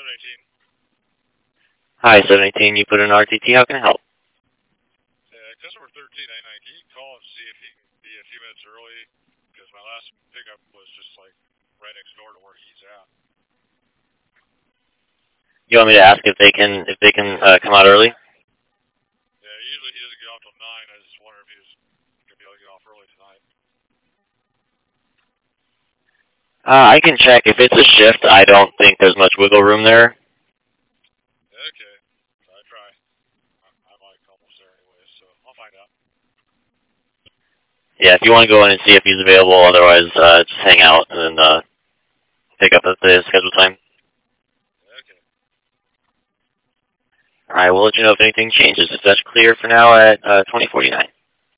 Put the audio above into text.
Hi, 718. You put in RTT. How can I help? Customer 1399, can you call and see if he can be a few minutes early? Because my last pickup was just like right next door to where he's at. You want me to ask if they can come out early? Yeah, usually he doesn't get off till 9. I just wonder if he was going to be able to get off early tonight. I can check. If it's a shift, I don't think there's much wiggle room there. Okay, I try. I'm like almost there anyway, so I'll find out. Yeah, if you want to go in and see if he's available, otherwise just hang out and then pick up at the scheduled time. Okay. Alright, we'll let you know if anything changes. If that's clear for now at 2049.